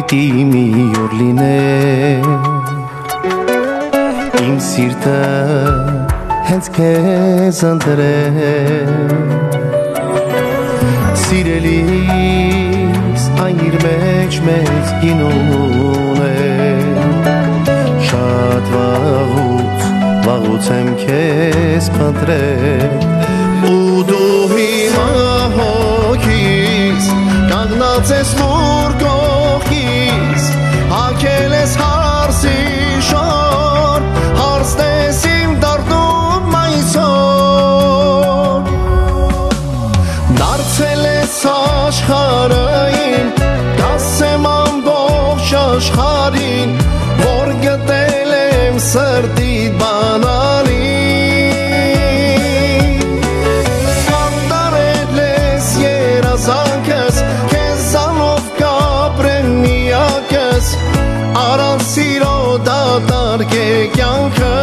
պիտի մի օր լիներ Իմ սիրտը հենց քեզ ընտրել Սիրելիս այն իր մեջ մեծ գինուն է Շատ վաղուց եմ քեզ փնտրել Ու դու հիմա հոգիս Կանգնած ես մոր կողքիս Հագել ես հարսի շոր Հարսնես իմ դարդում այսօր Դարձել ես աշխարհին Կասեմ ամբողջ աշխարհին Որ գտել եմ սրտիդ բանալին Կանդարել ես երազանքս Քեզանով կապրեմ միակս Առանց սիրո դատարկ է կյանքը